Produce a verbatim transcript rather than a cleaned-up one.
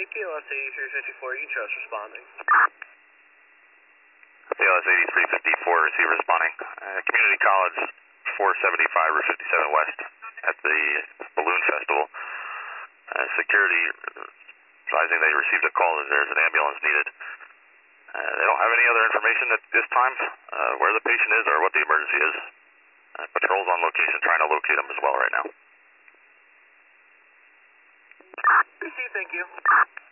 P L S eighty-three fifty-four, you trust responding. P L S eighty-three fifty-four, receive responding. Uh, Community College, four seventy-five Route fifty-seven West at the Balloon Festival. Uh, security advising they received a call that there's an ambulance needed. Uh, they don't have any other information at this time, uh, where the patient is or what the emergency is. Uh, patrol's on location trying to locate them as well right now. Received, thank you.